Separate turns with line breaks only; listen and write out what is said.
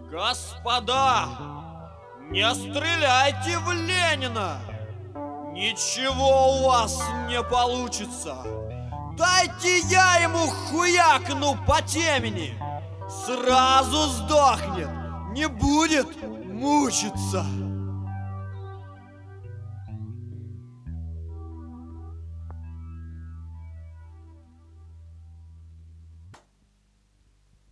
Господа, не стреляйте в Ленина! Ничего у вас не получится! Дайте я ему хуякну по темени! Сразу сдохнет, не будет мучиться!